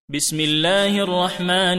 بسم الله الرحمن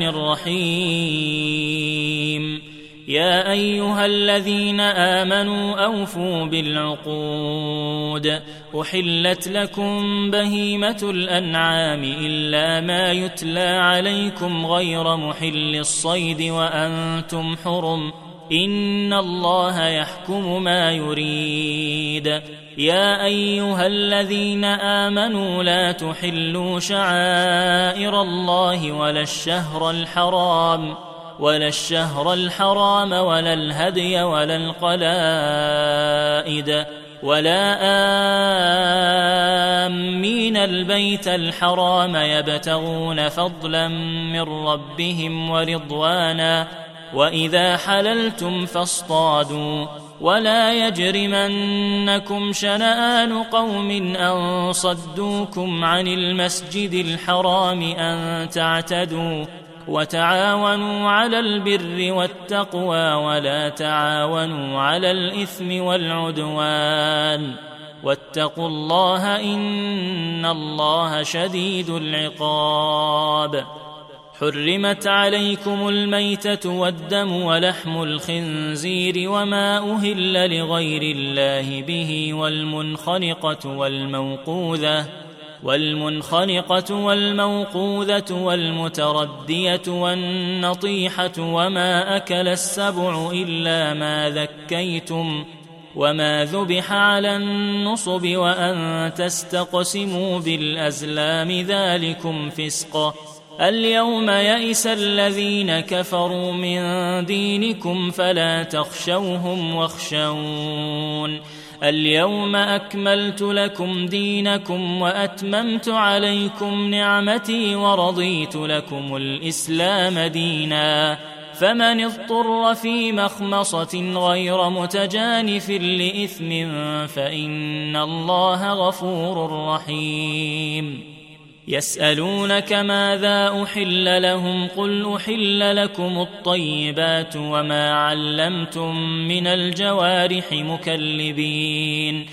الرحيم. يا أيها الذين آمنوا أوفوا بالعقود. أحلت لكم بهيمة الأنعام إلا ما يتلى عليكم غير محل الصيد وأنتم حرم، إن الله يحكم ما يريد. يا أيها الذين آمنوا لا تحلوا شعائر الله ولا الشهر الحرام ولا الهدي ولا القلائد ولا آمين البيت الحرام يبتغون فضلا من ربهم ورضوانا، وإذا حللتم فاصطادوا، ولا يجرمنكم شنآن قوم أن صدوكم عن المسجد الحرام أن تعتدوا، وتعاونوا على البر والتقوى ولا تعاونوا على الإثم والعدوان، واتقوا الله إن الله شديد العقاب. حرمت عليكم الميتة والدم ولحم الخنزير وما أهل لغير الله به والمنخنقة والموقوذة والمتردية والنطيحة وما أكل السبع إلا ما ذكيتم وما ذبح على النصب وأن تستقسموا بالأزلام اليوم فسق. اليوم يئس الذين كفروا من دينكم فلا تخشوهم واخشون. اليوم أكملت لكم دينكم وأتممت عليكم نعمتي ورضيت لكم الإسلام دينا، فمن اضطر في مخمصة غير متجانف لإثم فإن الله غفور رحيم. يسألونك ماذا أحل لهم، قل أحل لكم الطيبات وما علمتم من الجوارح مكلبين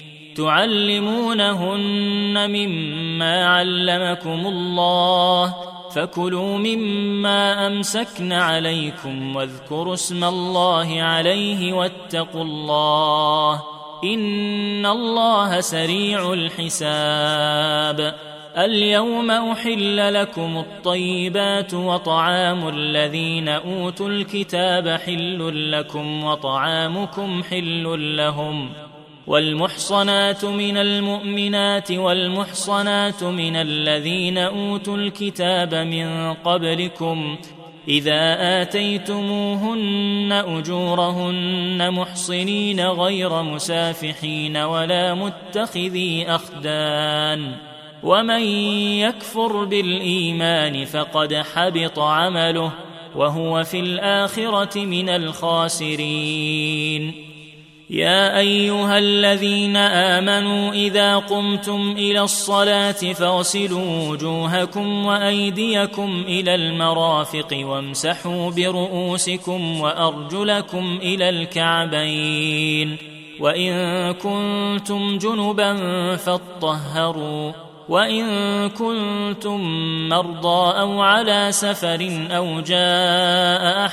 تعلمونهن مما علمكم الله، فكلوا مما أمسكن عليكم واذكروا اسم الله عليه واتقوا الله إن الله سريع الحساب. اليوم أحل لكم الطيبات وطعام الذين أوتوا الكتاب حل لكم وطعامكم حل لهم، والمحصنات من المؤمنات والمحصنات من الذين أوتوا الكتاب من قبلكم إذا آتيتموهن أجورهن محصنين غير مسافحين ولا متخذي أخدان، ومن يكفر بالإيمان فقد حبط عمله وهو في الآخرة من الخاسرين. يا أيها الذين آمنوا إذا قمتم إلى الصلاة فاغسلوا وجوهكم وأيديكم إلى المرافق وامسحوا برؤوسكم وأرجلكم إلى الكعبين، وإن كنتم جنبا فاطهروا، وإن كنتم مرضى أو على سفر أو جاء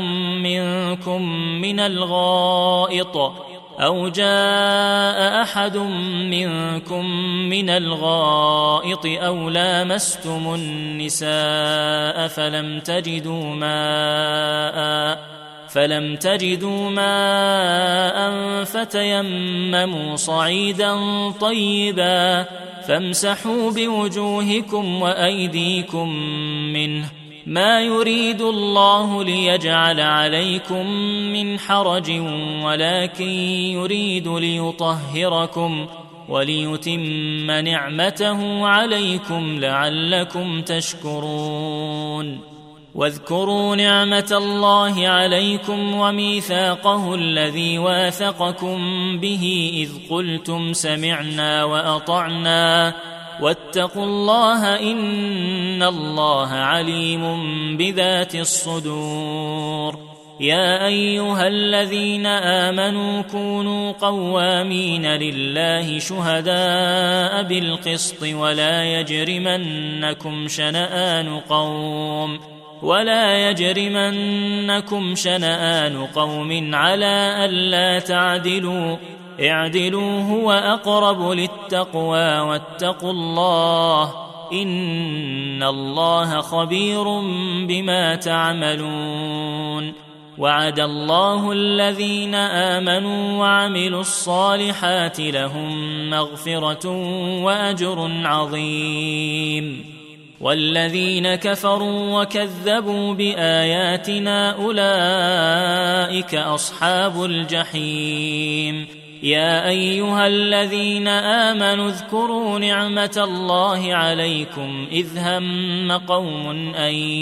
أحد منكم من الغائط أو لامستم النساء فلم تجدوا ماء فتيمموا صعيدا طيبا فامسحوا بوجوهكم وأيديكم منه، ما يريد الله ليجعل عليكم من حرج ولكن يريد ليطهركم وليتم نعمته عليكم لعلكم تشكرون. واذكروا نعمة الله عليكم وميثاقه الذي واثقكم به إذ قلتم سمعنا وأطعنا، واتقوا الله إن الله عليم بذات الصدور. يا أيها الذين آمنوا كونوا قوامين لله شهداء بالقسط ولا يجرمنكم شنآن قوم على ألا تعدلوا اعدلوا هو أقرب للتقوى واتقوا الله إن الله خبير بما تعملون وعد الله الذين آمنوا وعملوا الصالحات لهم مغفرة وأجر عظيم والذين كفروا وكذبوا بآياتنا أولئك أصحاب الجحيم يا أيها الذين آمنوا اذكروا نعمة الله عليكم إذ هم قوم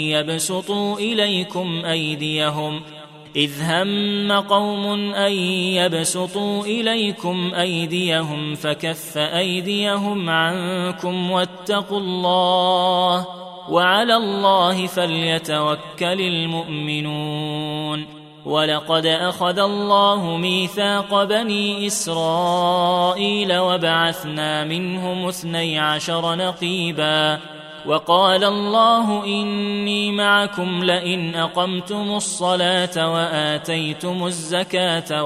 أن يبسطوا إليكم أيديهم فكف أيديهم عنكم واتقوا الله وعلى الله فليتوكل المؤمنون ولقد أخذ الله ميثاق بني إسرائيل وبعثنا منهم 12 نقيبا وقال الله إني معكم لئن أقمتم الصلاة وآتيتم الزكاة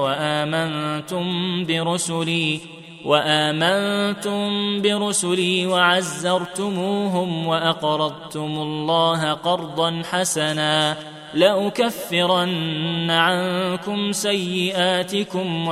وآمنتم برسلي وعزرتموهم وأقرضتم الله قرضا حسنا لأكفرن عنكم سيئاتكم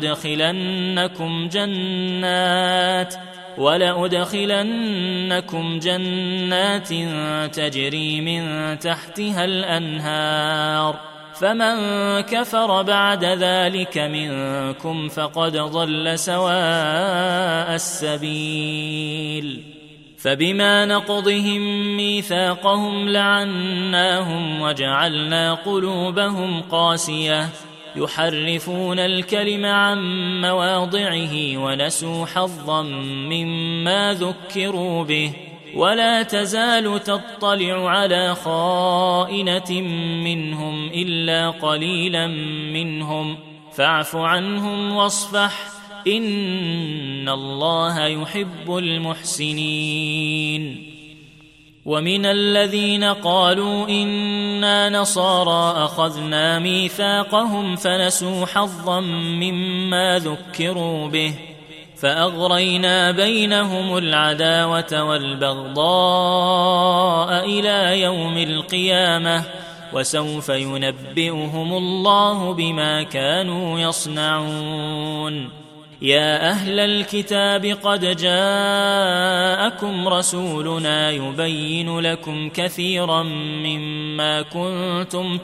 ولأدخلنكم جنات تجري من تحتها الأنهار فمن كفر بعد ذلك منكم فقد ضل سواء السبيل فبما نقضهم ميثاقهم لعناهم وجعلنا قلوبهم قاسية يحرفون الكلم عن مواضعه ونسوا حظا مما ذكروا به ولا تزال تطلع على خائنة منهم إلا قليلا منهم فاعف عنهم واصفح إن الله يحب المحسنين ومن الذين قالوا إنا نصارى أخذنا ميثاقهم فنسوا حظا مما ذكروا به فأغرينا بينهم العداوة والبغضاء إلى يوم القيامة وسوف ينبئهم الله بما كانوا يصنعون يا أهل الكتاب قد جاءكم رسولنا يبين لكم كثيرا مما كنتم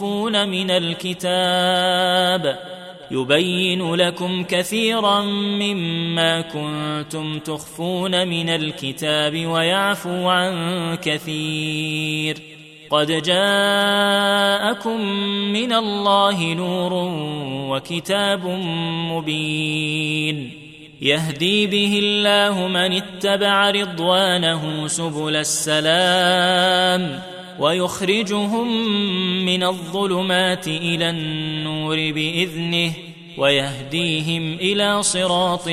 تخفون من الكتاب ويعفو عن كثير قد جاءكم من الله نور وكتاب مبين يهدي به الله من اتبع رضوانه سبل السلام ويخرجهم من الظلمات إلى النور بإذنه ويهديهم إلى صراط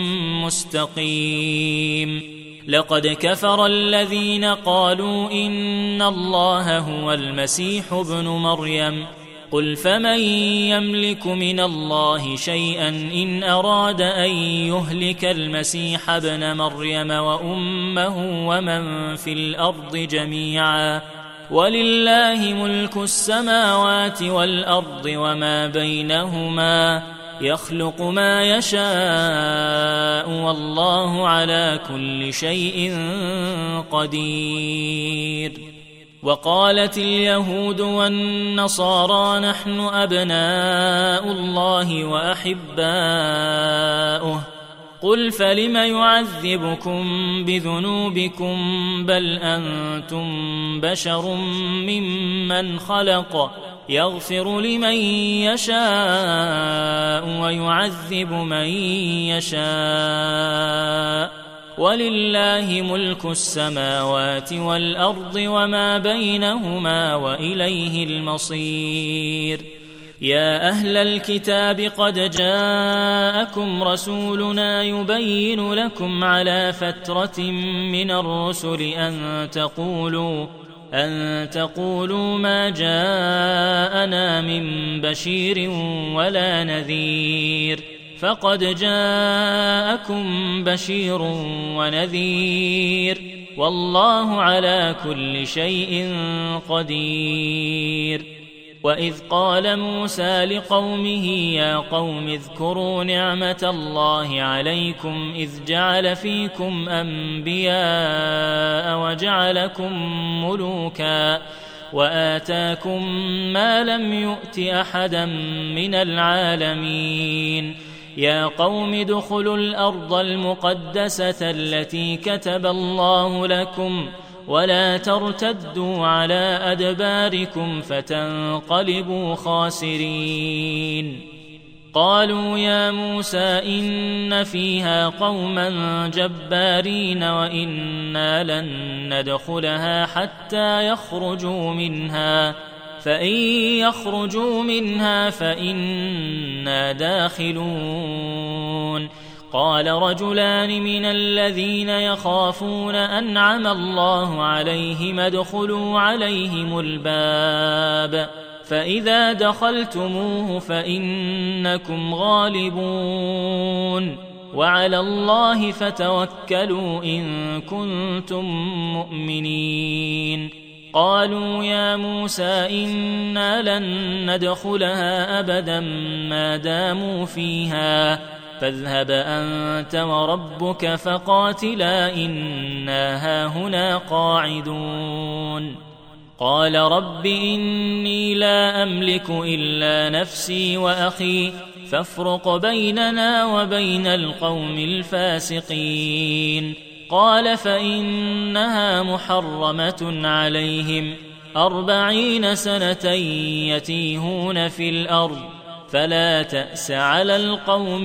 مستقيم لقد كفر الذين قالوا إن الله هو المسيح ابن مريم قل فمن يملك من الله شيئا إن أراد أن يهلك المسيح ابن مريم وأمه ومن في الأرض جميعا ولله ملك السماوات والأرض وما بينهما يخلق ما يشاء والله على كل شيء قدير وقالت اليهود والنصارى نحن أبناء الله وأحباؤه قل فلم يعذبكم بذنوبكم بل أنتم بشر ممن خلق يغفر لمن يشاء ويعذب من يشاء ولله ملك السماوات والأرض وما بينهما وإليه المصير يا أهل الكتاب قد جاءكم رسولنا يبين لكم على فترة من الرسل أن تقولوا ما جاءنا من بشير ولا نذير، فقد جاءكم بشير ونذير، والله على كل شيء قدير. وإذ قال موسى لقومه يا قوم اذكروا نعمة الله عليكم إذ جعل فيكم أنبياء وجعلكم ملوكا وآتاكم ما لم يؤت أحدا من العالمين. يا قوم ادخلوا الأرض المقدسة التي كتب الله لكم ولا ترتدوا على أدباركم فتنقلبوا خاسرين. قالوا يا موسى إن فيها قوما جبارين وإنا لن ندخلها حتى يخرجوا منها، فإن يخرجوا منها فإنا داخلون. قال رجلان من الذين يخافون أنعم الله عليهم ادخلوا عليهم الباب فإذا دخلتموه فإنكم غالبون، وعلى الله فتوكلوا إن كنتم مؤمنين. قالوا يا موسى إنا لن ندخلها أبدا ما داموا فيها، فاذهب أنت وربك فقاتلا إنا هاهنا قاعدون. قال رب إني لا أملك إلا نفسي وأخي فافرق بيننا وبين القوم الفاسقين. قال فإنها محرمة عليهم 40 سنة يتيهون في الأرض فلا تأس على القوم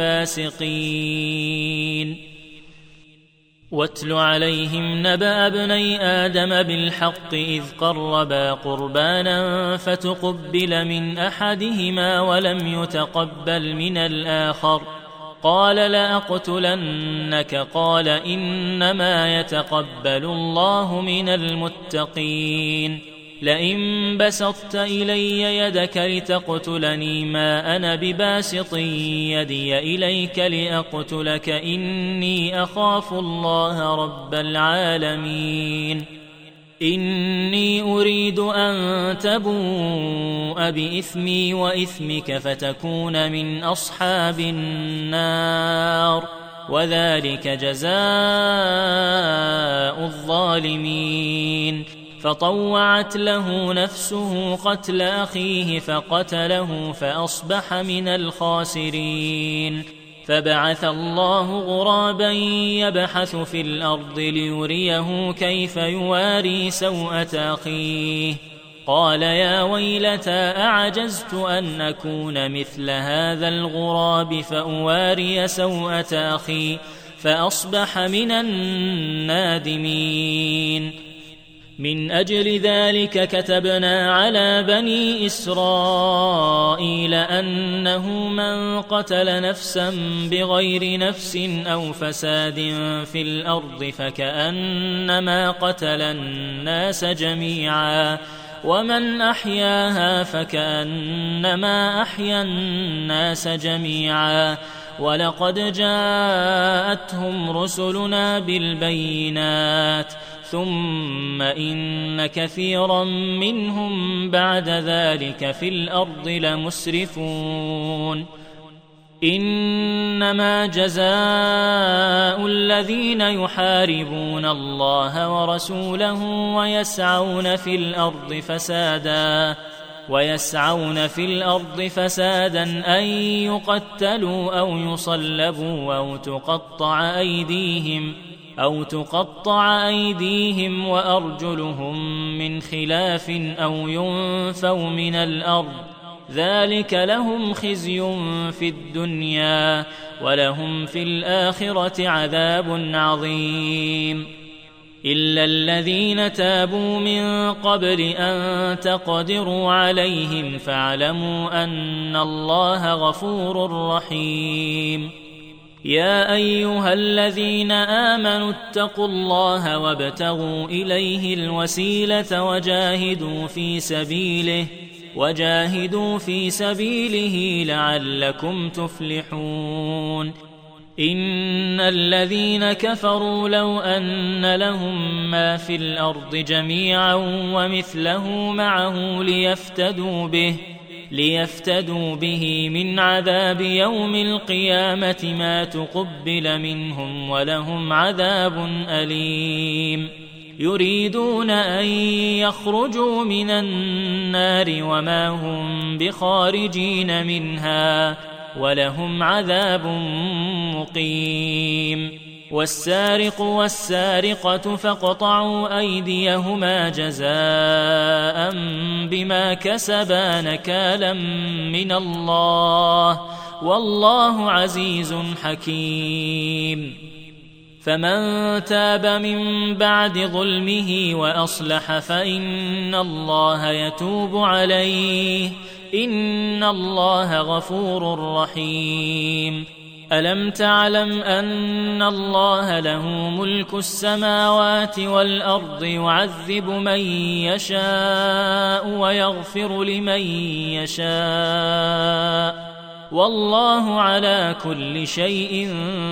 الفاسقين. واتل عليهم نبأ ابني آدم بالحق إذ قربا قربانا فتقبل من أحدهما ولم يتقبل من الآخر قال لأقتلنك، قال إنما يتقبل الله من المتقين. لئن بسطت إلي يدك لتقتلني ما أنا بباسط يدي إليك لأقتلك إني أخاف الله رب العالمين. إني أريد أن تبوء بإثمي وإثمك فتكون من أصحاب النار، وذلك جزاء الظالمين. فطوعت له نفسه قتل أخيه فقتله فأصبح من الخاسرين. فبعث الله غرابا يبحث في الأرض ليريه كيف يواري سوءة أخيه، قال يا ويلتى أعجزت أن أكون مثل هذا الغراب فأواري سوءة أخي فأصبح من النادمين. من أجل ذلك كتبنا على بني إسرائيل أنه من قتل نفسا بغير نفس أو فساد في الأرض فكأنما قتل الناس جميعا، ومن أحياها فكأنما أحيا الناس جميعا. ولقد جاءتهم رسلنا بالبينات ثم إن كثيرا منهم بعد ذلك في الأرض لمسرفون. إنما جزاء الذين يحاربون الله ورسوله ويسعون في الأرض فسادا أن يقتلوا أو يصلبوا أو تقطع أيديهم وأرجلهم من خلاف أو ينفوا من الأرض، ذلك لهم خزي في الدنيا ولهم في الآخرة عذاب عظيم. إلا الذين تابوا من قبل أن تقدروا عليهم فاعلموا أن الله غفور رحيم. يا أيها الذين آمنوا اتقوا الله وابتغوا إليه الوسيلة وجاهدوا في سبيله لعلكم تفلحون. إن الذين كفروا لو أن لهم ما في الأرض جميعا ومثله معه ليفتدوا به من عذاب يوم القيامة ما تقبل منهم ولهم عذاب أليم. يريدون أن يخرجوا من النار وما هم بخارجين منها ولهم عذاب مقيم. والسارق والسارقة فاقطعوا أيديهما جزاء بما كسبا نكالا من الله والله عزيز حكيم. فمن تاب من بعد ظلمه وأصلح فإن الله يتوب عليه إن الله غفور رحيم. ألم تعلم أن الله له ملك السماوات والأرض يعذب من يشاء ويغفر لمن يشاء والله على كل شيء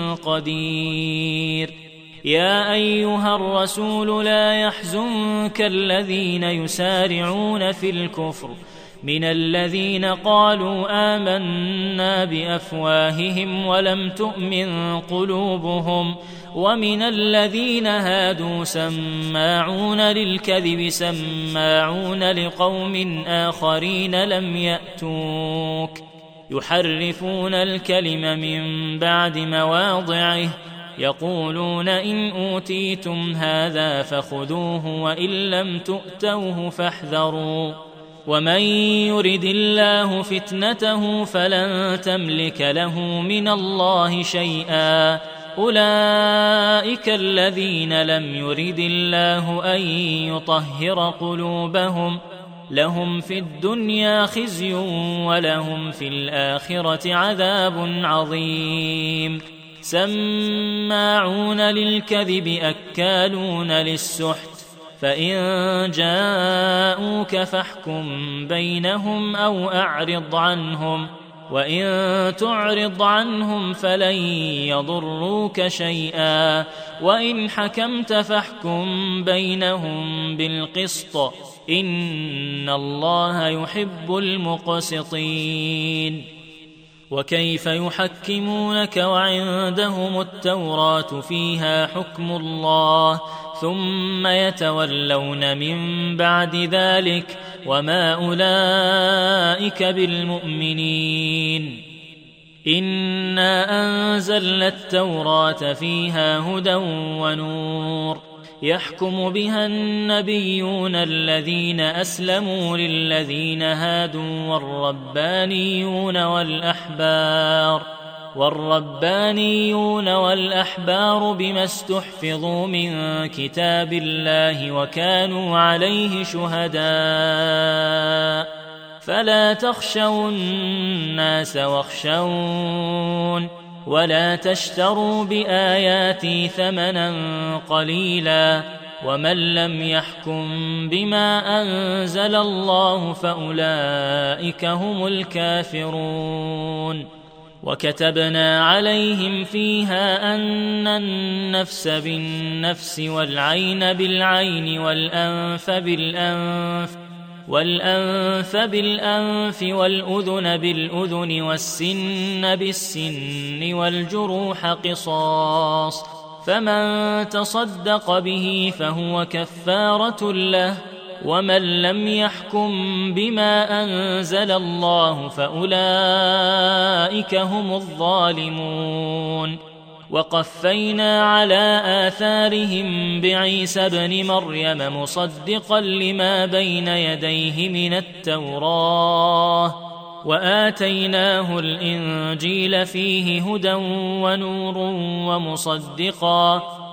قدير. يا أيها الرسول لا يحزنك الذين يسارعون في الكفر من الذين قالوا آمنا بأفواههم ولم تؤمن قلوبهم ومن الذين هادوا سماعون للكذب سماعون لقوم آخرين لم يأتوك يحرفون الكلم من بعد مواضعه يقولون إن أوتيتم هذا فخذوه وإن لم تؤتوه فاحذروا ومن يرد الله فتنته فلن تملك له من الله شيئا أولئك الذين لم يرد الله أن يطهر قلوبهم لهم في الدنيا خزي ولهم في الآخرة عذاب عظيم. سماعون للكذب أكالون للسحت فإن جاءوك فاحكم بينهم أو أعرض عنهم وإن تعرض عنهم فلن يضروك شيئا وإن حكمت فاحكم بينهم بالقسط إن الله يحب المقسطين. وكيف يحكمونك وعندهم التوراة فيها حكم الله ثم يتولون من بعد ذلك وما أولئك بالمؤمنين. إنا أنزلنا التوراة فيها هدى ونور يحكم بها النبيون الذين أسلموا للذين هادوا والربانيون والأحبار بما استحفظوا من كتاب الله وكانوا عليه شهداء فلا تخشوا الناس واخشون ولا تشتروا بآياتي ثمنا قليلا ومن لم يحكم بما أنزل الله فأولئك هم الكافرون. وكتبنا عليهم فيها أن النفس بالنفس والعين بالعين والأنف بالأنف والأذن بالأذن والسن بالسن والجروح قصاص فمن تصدق به فهو كفارة له ومن لم يحكم بما أنزل الله فأولئك هم الظالمون. وقفينا على آثارهم بعيسى ابن مريم مصدقا لما بين يديه من التوراة وآتيناه الإنجيل فيه هدى ونور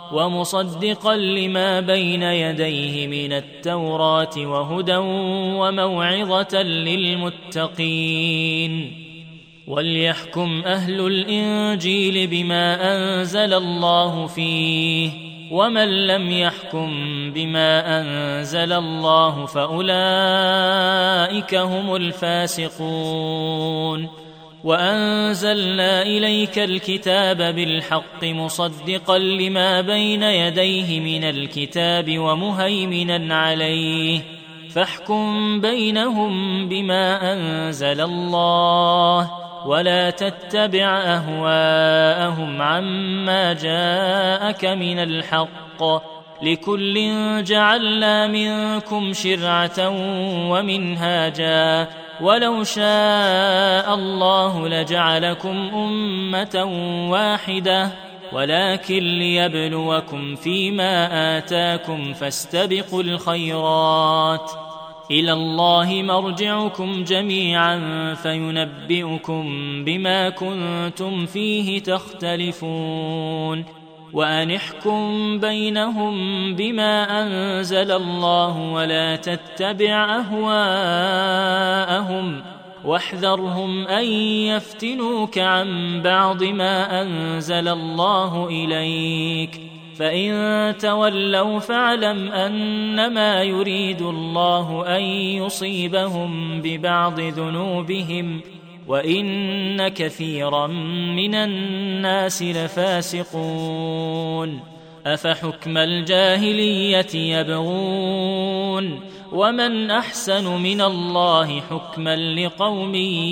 ومصدقا لما بين يديه من التوراة وهدى وموعظة للمتقين. وليحكم أهل الإنجيل بما أنزل الله فيه، ومن لم يحكم بما أنزل الله فأولئك هم الفاسقون. وأنزلنا إليك الكتاب بالحق مصدقا لما بين يديه من الكتاب ومهيمنا عليه، فاحكم بينهم بما أنزل الله، ولا تتبع أهواءهم عما جاءك من الحق، لكل جعلنا منكم شرعة ومنهاجا، ولو شاء الله لجعلكم أمة واحدة، ولكن ليبلوكم فيما آتاكم، فاستبقوا الخيرات، إلى الله مرجعكم جميعا فينبئكم بما كنتم فيه تختلفون. وأن احكم بينهم بما أنزل الله، ولا تتبع أهواءهم، واحذرهم أن يفتنوك عن بعض ما أنزل الله إليك، فإن تولوا فاعلم أنما يريد الله أن يصيبهم ببعض ذنوبهم، وإن كثيرا من الناس لفاسقون. أفحكم الجاهلية يبغون، ومن أحسن من الله حكما لقوم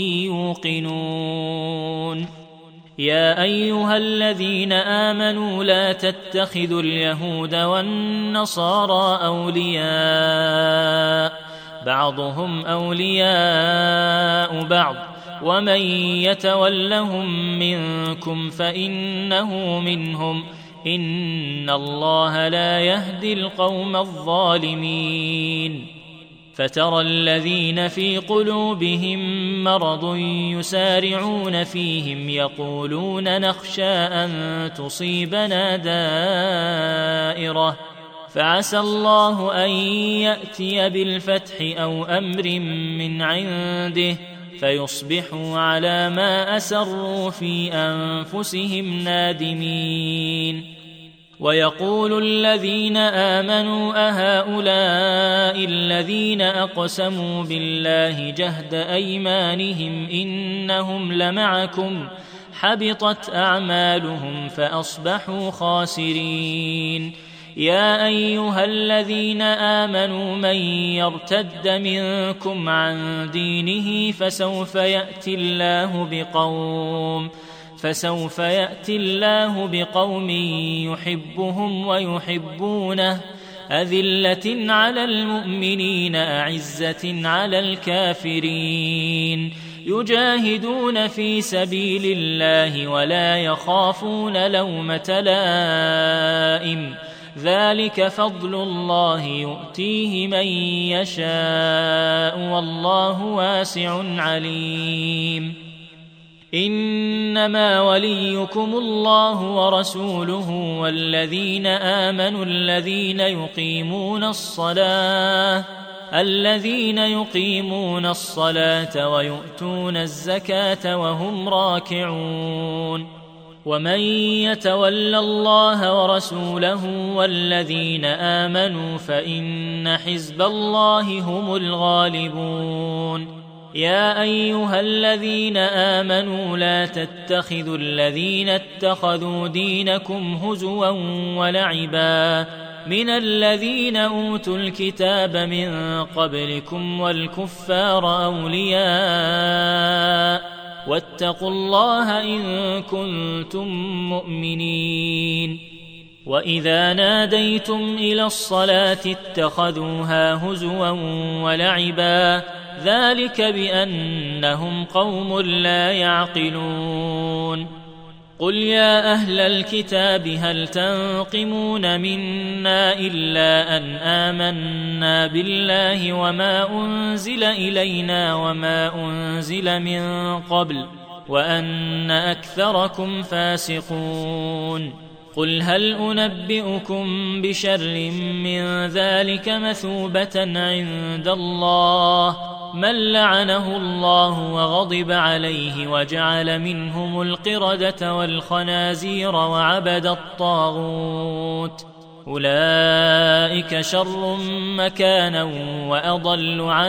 يوقنون. يا أيها الذين آمنوا لا تتخذوا اليهود والنصارى أولياء، بعضهم أولياء بعض، ومن يتولهم منكم فإنه منهم، إن الله لا يهدي القوم الظالمين. فترى الذين في قلوبهم مرض يسارعون فيهم يقولون نخشى أن تصيبنا دائرة، فعسى الله أن يأتي بالفتح أو أمر من عنده، فيصبحوا على ما أسروا في أنفسهم نادمين. ويقول الذين آمنوا أهؤلاء الذين أقسموا بالله جهد أيمانهم إنهم لمعكم، حبطت أعمالهم فأصبحوا خاسرين. يا أيها الذين آمنوا من يرتد منكم عن دينه فسوف يأتي الله بقوم يحبهم ويحبونه، أذلة على المؤمنين أعزة على الكافرين، يجاهدون في سبيل الله ولا يخافون لومة لائم، ذلك فضل الله يؤتيه من يشاء والله واسع عليم. إنما وليكم الله ورسوله والذين آمنوا الذين يقيمون الصلاة ويؤتون الزكاة وهم راكعون. ومن يتول الله ورسوله والذين آمنوا فإن حزب الله هم الغالبون. يا أيها الذين آمنوا لا تتخذوا الذين اتخذوا دينكم هزوا ولعبا من الذين أوتوا الكتاب من قبلكم والكفار أولياء، واتقوا الله إن كنتم مؤمنين. وإذا ناديتم إلى الصلاة اتخذوها هزوا ولعبا، ذلك بأنهم قوم لا يعقلون. قل يا أهل الكتاب هل تنقمون منا إلا أن آمنا بالله وما أنزل إلينا وما أنزل من قبل وأن أكثركم فاسقون. قل هل أنبئكم بشر من ذلك مثوبة عند الله من لعنه الله وغضب عليه وجعل منهم القردة والخنازير وعبد الطاغوت أولئك شر مكانا وأضل عن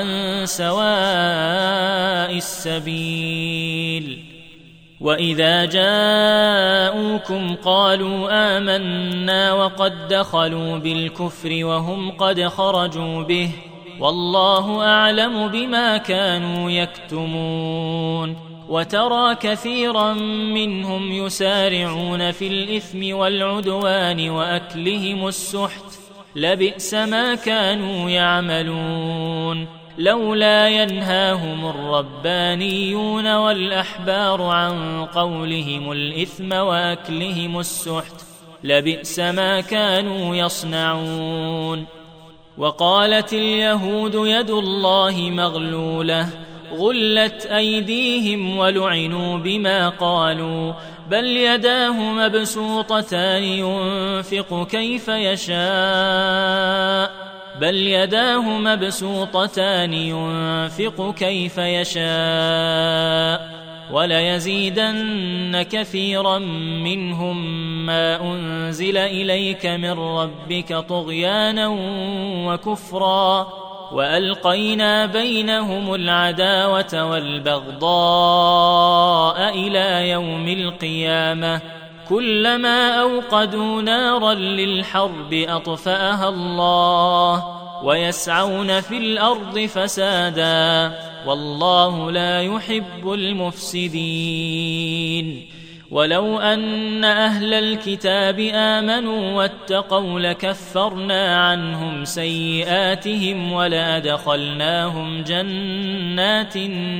سواء السبيل وإذا جاءوكم قالوا آمنا وقد دخلوا بالكفر وهم قد خرجوا به والله أعلم بما كانوا يكتمون وترى كثيرا منهم يسارعون في الإثم والعدوان وأكلهم السحت لبئس ما كانوا يعملون لولا ينهاهم الربانيون والأحبار عن قولهم الإثم وأكلهم السحت لبئس ما كانوا يصنعون وقالت اليهود يد الله مغلولة غلت أيديهم ولعنوا بما قالوا بل يداه مبسوطتان ينفق كيف يشاء وليزيدن كثيرا منهم ما أنزل إليك من ربك طغيانا وكفرا وألقينا بينهم العداوة والبغضاء إلى يوم القيامة كلما أوقدوا نارا للحرب أطفأها الله ويسعون في الأرض فسادا والله لا يحب المفسدين ولو أن أهل الكتاب آمنوا واتقوا لكفرنا عنهم سيئاتهم ولأدخلناهم جنات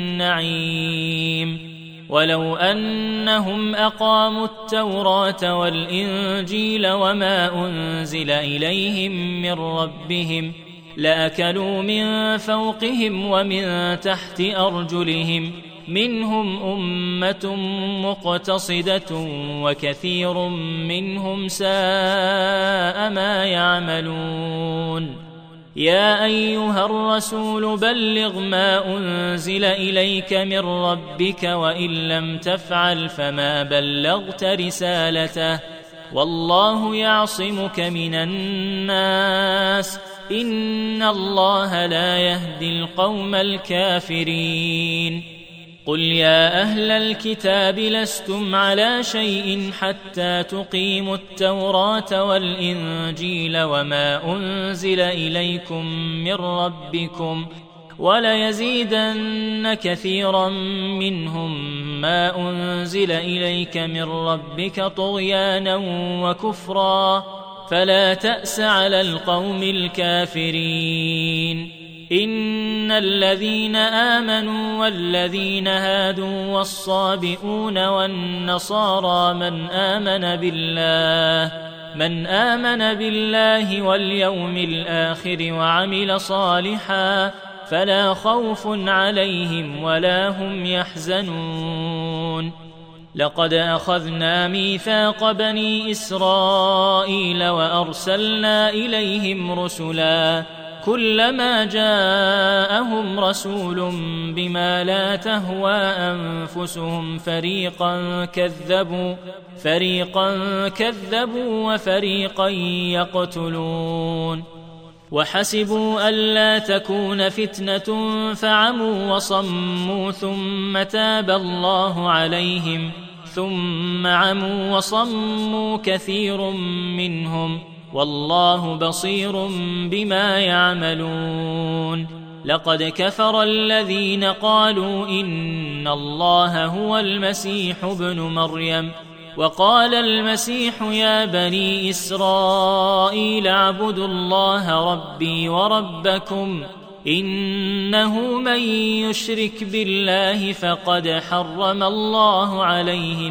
النعيم ولو أنهم أقاموا التوراة والإنجيل وما أنزل إليهم من ربهم لأكلوا من فوقهم ومن تحت أرجلهم منهم أمة مقتصدة وكثير منهم ساء ما يعملون يا أيها الرسول بلغ ما أنزل إليك من ربك وإن لم تفعل فما بلغت رسالته والله يعصمك من الناس إن الله لا يهدي القوم الكافرين قل يا أهل الكتاب لستم على شيء حتى تقيموا التوراة والإنجيل وما أنزل إليكم من ربكم وليزيدن كثيرا منهم ما أنزل إليك من ربك طغيانا وكفرا فلا تأس على القوم الكافرين إن الذين آمنوا والذين هادوا والصابئون والنصارى من آمن بالله واليوم الآخر وعمل صالحا فلا خوف عليهم ولا هم يحزنون لقد أخذنا ميثاق بني إسرائيل وأرسلنا إليهم رسلا كلما جاءهم رسول بما لا تهوى أنفسهم فريقا كذبوا وفريقا يقتلون وحسبوا ألا تكون فتنة فعموا وصموا ثم تاب الله عليهم ثم عموا وصموا كثير منهم والله بصير بما يعملون لقد كفر الذين قالوا إن الله هو المسيح ابن مريم وقال المسيح يا بني إسرائيل اعبدوا الله ربي وربكم إنه من يشرك بالله فقد حرم الله عليه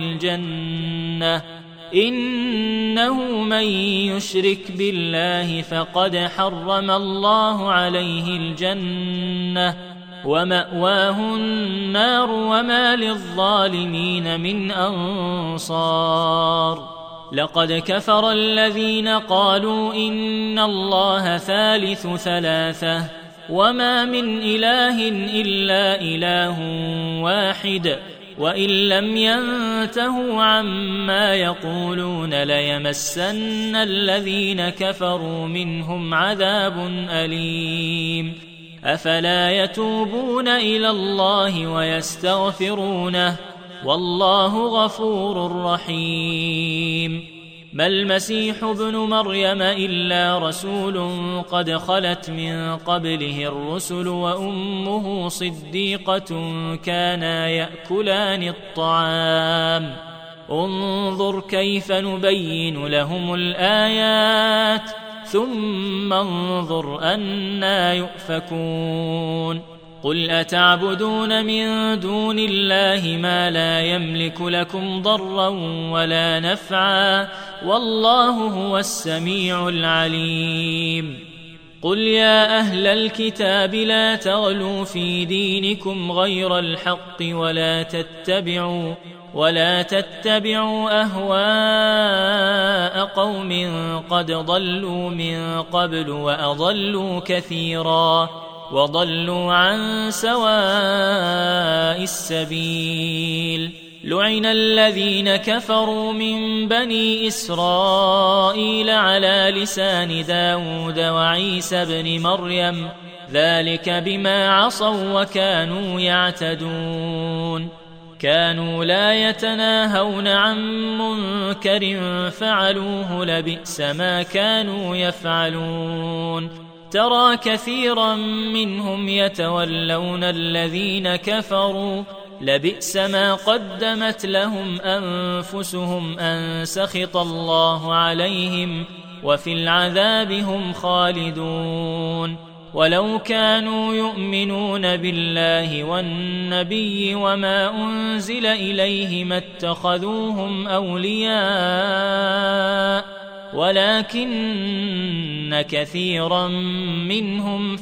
الجنة ومأواه النار وما للظالمين من أنصار لقد كفر الذين قالوا إن الله ثالث ثلاثة وما من إله إلا إله واحد وإن لم ينتهوا عما يقولون ليمسن الذين كفروا منهم عذاب أليم أفلا يتوبون إلى الله ويستغفرونه والله غفور رحيم ما المسيح ابن مريم إلا رسول قد خلت من قبله الرسل وأمه صديقة كانا يأكلان الطعام انظر كيف نبين لهم الآيات ثم انظر أنى يؤفكون قل أتعبدون من دون الله ما لا يملك لكم ضرا ولا نفعا والله هو السميع العليم قل يا أهل الكتاب لا تغلوا في دينكم غير الحق ولا تتبعوا أهواء قوم قد ضلوا من قبل وأضلوا كثيرا وضلوا عن سواء السبيل لعن الذين كفروا من بني إسرائيل على لسان داود وعيسى بن مريم ذلك بما عصوا وكانوا يعتدون كانوا لا يتناهون عن منكر فعلوه لبئس ما كانوا يفعلون ترى كثيرا منهم يتولون الذين كفروا لبئس ما قدمت لهم أنفسهم أن سخط الله عليهم وفي العذاب هم خالدون ولو كانوا يؤمنون بالله والنبي وما أنزل إليه ما اتخذوهم أولياء ولكن كثيرا منهم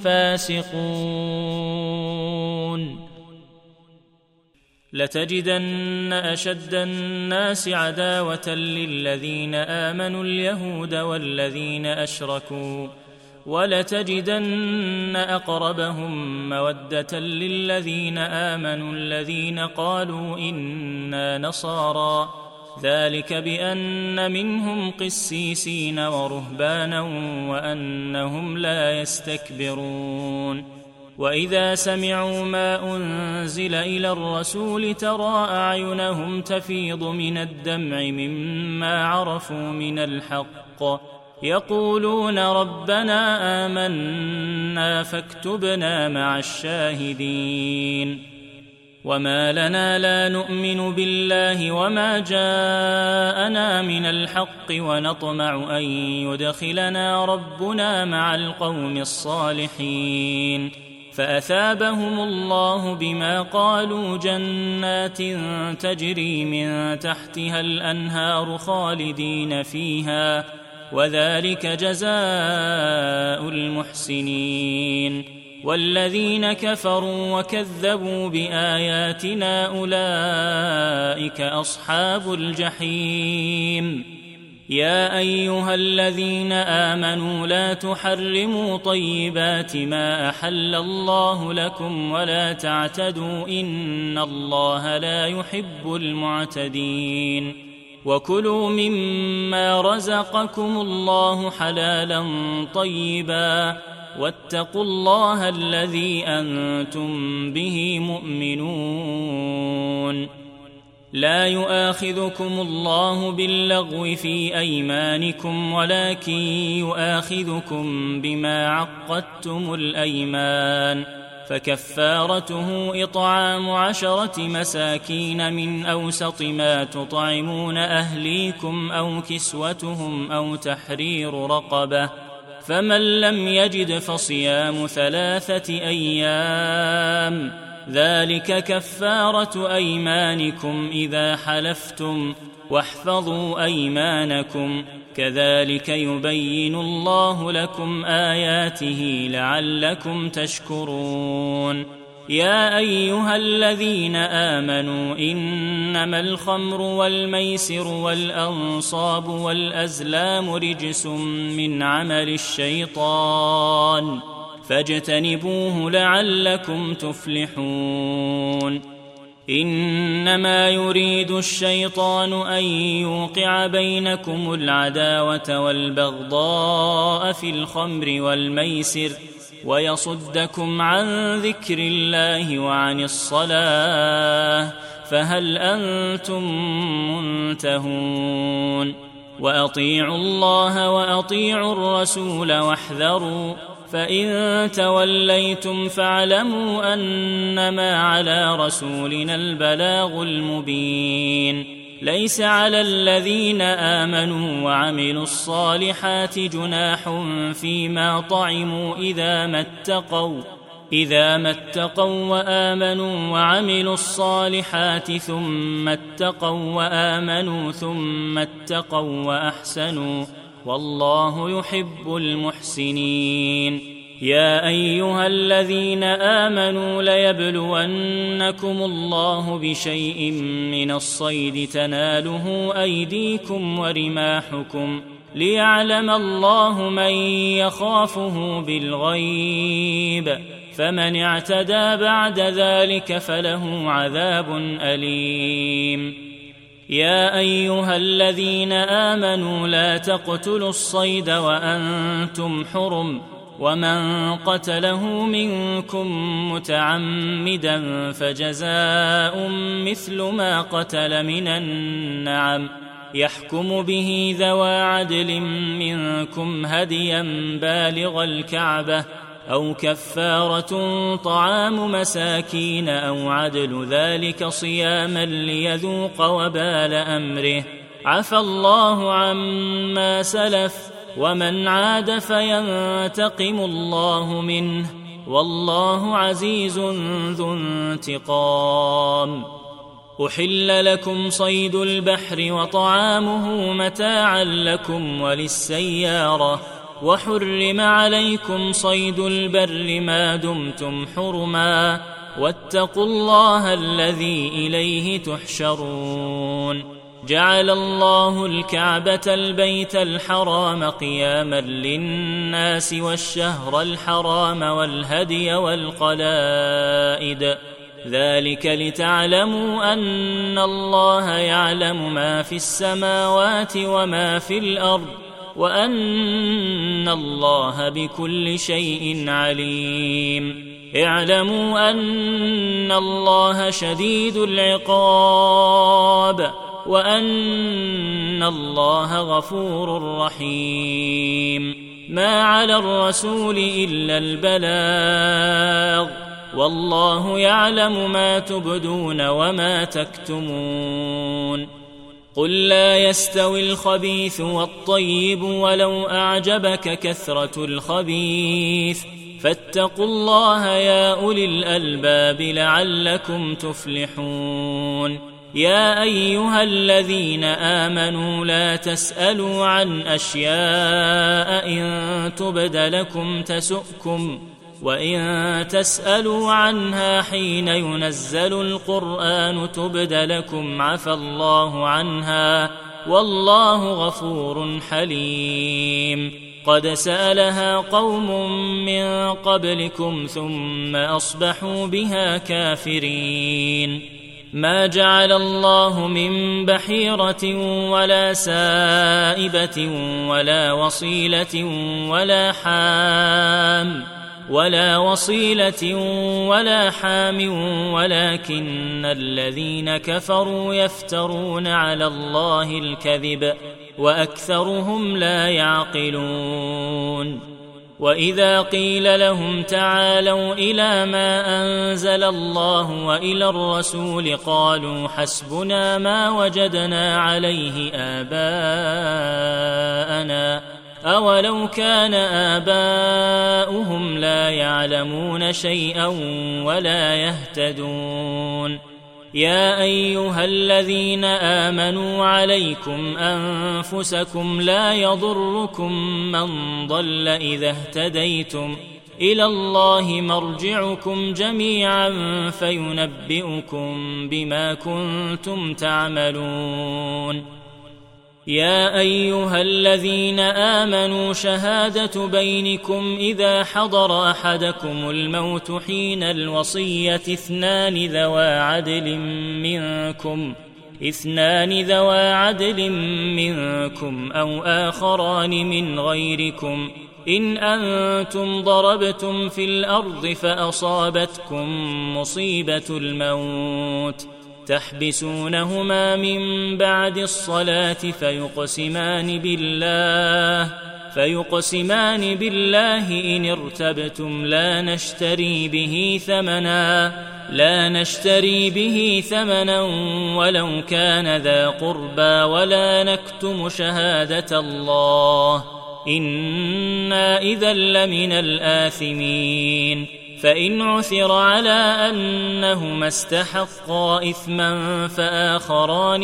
فاسقون لتجدن أشد الناس عداوة للذين آمنوا اليهود والذين أشركوا ولتجدن أقربهم مودة للذين آمنوا الذين قالوا إنا نصارى ذلك بأن منهم قسيسين ورهبانا وأنهم لا يستكبرون وإذا سمعوا ما أنزل إلى الرسول ترى أعينهم تفيض من الدمع مما عرفوا من الحق يقولون ربنا آمنا فاكتبنا مع الشاهدين وما لنا لا نؤمن بالله وما جاءنا من الحق ونطمع أن يدخلنا ربنا مع القوم الصالحين فأثابهم الله بما قالوا جنات تجري من تحتها الأنهار خالدين فيها وذلك جزاء المحسنين والذين كفروا وكذبوا بآياتنا أولئك أصحاب الجحيم يا أيها الذين آمنوا لا تحرموا طيبات ما أحل الله لكم ولا تعتدوا إن الله لا يحب المعتدين وكلوا مما رزقكم الله حلالا طيبا واتقوا الله الذي أنتم به مؤمنون لا يؤاخذكم الله باللغو في أيمانكم ولكن يؤاخذكم بما عقدتم الأيمان فكفارته إطعام 10 مساكين من أوسط ما تطعمون أهليكم أو كسوتهم أو تحرير رقبة فمن لم يجد فصيام 3 أيام ذلك كفارة أيمانكم إذا حلفتم واحفظوا أيمانكم كذلك يبين الله لكم آياته لعلكم تشكرون يا أيها الذين آمنوا إنما الخمر والميسر والأنصاب والأزلام رجس من عمل الشيطان فاجتنبوه لعلكم تفلحون إنما يريد الشيطان أن يوقع بينكم العداوة والبغضاء في الخمر والميسر ويصدكم عن ذكر الله وعن الصلاة فهل أنتم منتهون وأطيعوا الله وأطيعوا الرسول واحذروا فإن توليتم فاعلموا أنما على رسولنا البلاغ المبين ليس على الذين آمنوا وعملوا الصالحات جناح فيما طعموا إذا ما اتقوا وآمنوا وعملوا الصالحات ثم اتقوا وآمنوا ثم اتقوا وأحسنوا والله يحب المحسنين يا أيها الذين آمنوا ليبلونكم الله بشيء من الصيد تناله أيديكم ورماحكم ليعلم الله من يخافه بالغيب فمن اعتدى بعد ذلك فله عذاب أليم يا أيها الذين آمنوا لا تقتلوا الصيد وأنتم حرم ومن قتله منكم متعمدا فجزاء مثل ما قتل من النعم يحكم به ذوى عدل منكم هديا بالغ الكعبة أو كفارة طعام مساكين أو عدل ذلك صياما ليذوق وبال أمره عفى الله عما سلف ومن عاد فينتقم الله منه والله عزيز ذو انتقام أحل لكم صيد البحر وطعامه متاعا لكم وللسيارة وحرم عليكم صيد البر ما دمتم حرما واتقوا الله الذي إليه تحشرون جعل الله الكعبة البيت الحرام قياما للناس والشهر الحرام والهدي والقلائد ذلك لتعلموا أن الله يعلم ما في السماوات وما في الأرض وأن الله بكل شيء عليم اعلموا أن الله شديد العقاب وأن الله غفور رحيم ما على الرسول إلا البلاغ والله يعلم ما تبدون وما تكتمون قل لا يستوي الخبيث والطيب ولو أعجبك كثرة الخبيث فاتقوا الله يا أولي الألباب لعلكم تفلحون يا أيها الذين آمنوا لا تسألوا عن أشياء إن تبد لكم تسؤكم وإن تسألوا عنها حين ينزل القرآن تبد لكم عفى الله عنها والله غفور حليم قد سألها قوم من قبلكم ثم أصبحوا بها كافرين ما جعل الله من بحيرة ولا سائبة ولا وصيلة ولا حام ولكن الذين كفروا يفترون على الله الكذب وأكثرهم لا يعقلون وإذا قيل لهم تعالوا إلى ما أنزل الله وإلى الرسول قالوا حسبنا ما وجدنا عليه آباءنا أولو كان آباؤهم لا يعلمون شيئا ولا يهتدون يا أيها الذين آمنوا عليكم أنفسكم لا يضركم من ضل إذا اهتديتم إلى الله مرجعكم جميعا فينبئكم بما كنتم تعملون. يا أيها الذين آمنوا شهادة بينكم إذا حضر أحدكم الموت حين الوصية اثنان ذوى عدل منكم أو آخران من غيركم إن أنتم ضربتم في الأرض فأصابتكم مصيبة الموت تحبسونهما من بعد الصلاة فيقسمان بالله إن ارتبتم لا نشتري به ثمنا ولو كان ذا قربى ولا نكتم شهادة الله إنا إذا لمن الآثمين. فإن عثر على أنهما استحقا إثما فآخران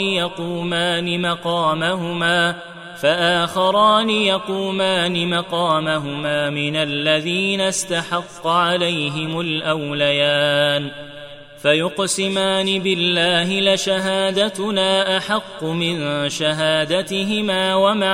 يقومان مقامهما من الذين استحق عليهم الأوليان فيقسمان بالله لشهادتنا أحق من شهادتهما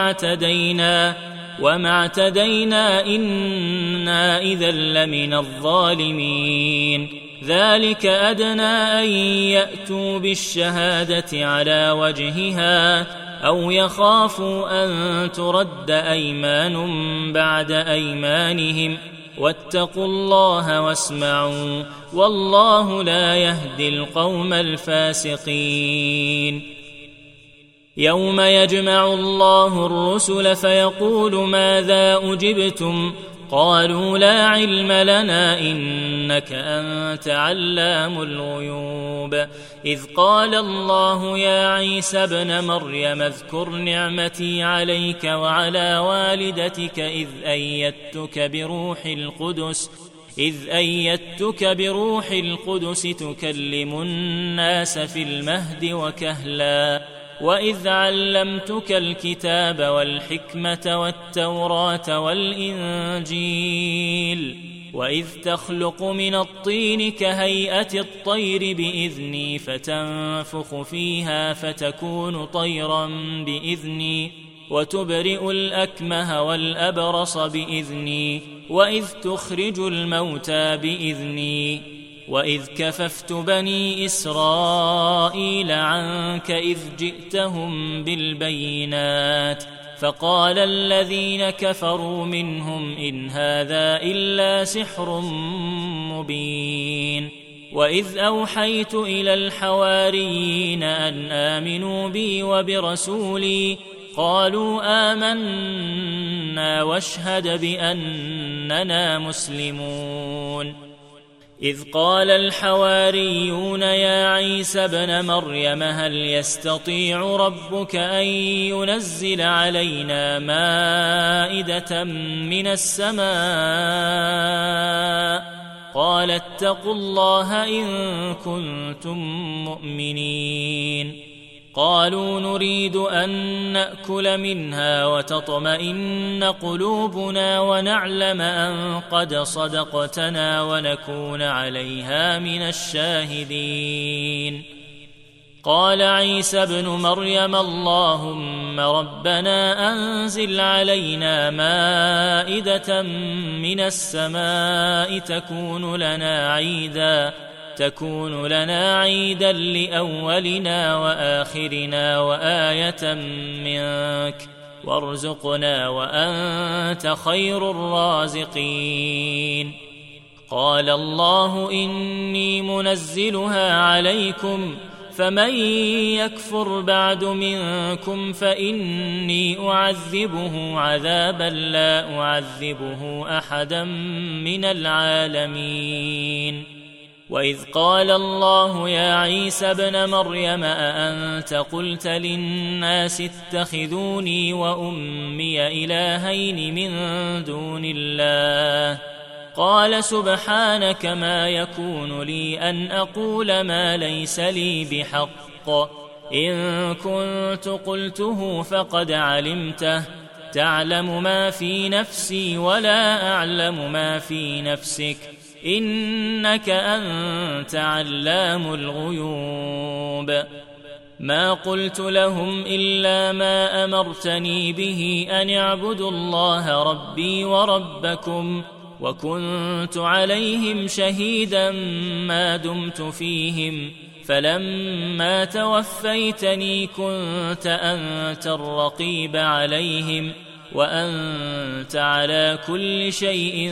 وما اعتدينا إنا إذا لمن الظالمين. ذلك أدنى أن يأتوا بالشهادة على وجهها أو يخافوا أن ترد أيمان بعد أيمانهم واتقوا الله واسمعوا والله لا يهدي القوم الفاسقين. يوم يجمع الله الرسل فيقول ماذا أجبتم قالوا لا علم لنا إنك أنت علام الغيوب. إذ قال الله يا عيسى ابن مريم اذكر نعمتي عليك وعلى والدتك إذ أيدتك بروح القدس تكلم الناس في المهد وكهلا وإذ علمتك الكتاب والحكمة والتوراة والإنجيل وإذ تخلق من الطين كهيئة الطير بإذني فتنفخ فيها فتكون طيرا بإذني وتبرئ الأكمه والأبرص بإذني وإذ تخرج الموتى بإذني وإذ كففت بني إسرائيل عنك إذ جئتهم بالبينات فقال الذين كفروا منهم إن هذا إلا سحر مبين. وإذ أوحيت إلى الحواريين أن آمنوا بي وبرسولي قالوا آمنا واشهد بأننا مسلمون. إذ قال الحواريون يا عيسى ابن مريم هل يستطيع ربك أن ينزل علينا مائدة من السماء قال اتقوا الله إن كنتم مؤمنين. قالوا نريد أن نأكل منها وتطمئن قلوبنا ونعلم أن قد صدقتنا ونكون عليها من الشاهدين. قال عيسى ابن مريم اللهم ربنا أنزل علينا مائدة من السماء تكون لنا عيدا لأولنا وآخرنا وآية منك وارزقنا وأنت خير الرازقين. قال الله إني منزلها عليكم فمن يكفر بعد منكم فإني أعذبه عذابا لا أعذبه أحدا من العالمين. وإذ قال الله يا عيسى ابن مريم أأنت قلت للناس اتخذوني وأمي إلهين من دون الله قال سبحانك ما يكون لي أن أقول ما ليس لي بحق إن كنت قلته فقد علمته تعلم ما في نفسي ولا أعلم ما في نفسك إنك أنت علام الغيوب ما قلت لهم إلا ما أمرتني به أن اعبدوا الله ربي وربكم وكنت عليهم شهيدا ما دمت فيهم فلما توفيتني كنت أنت الرقيب عليهم وأنت على كل شيء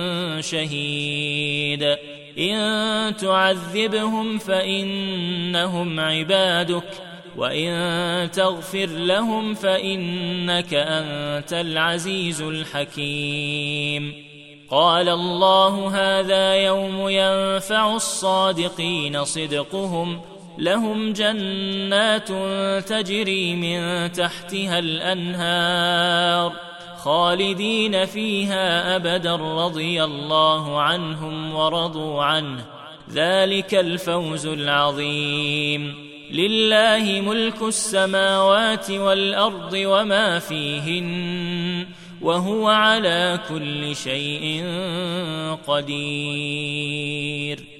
شهيد إن تعذبهم فإنهم عبادك وإن تغفر لهم فإنك أنت العزيز الحكيم قال الله هذا يوم ينفع الصادقين صدقهم لهم جنات تجري من تحتها الأنهار خالدين فيها أبدا رضي الله عنهم ورضوا عنه ذلك الفوز العظيم لله ملك السماوات والأرض وما فيهن وهو على كل شيء قدير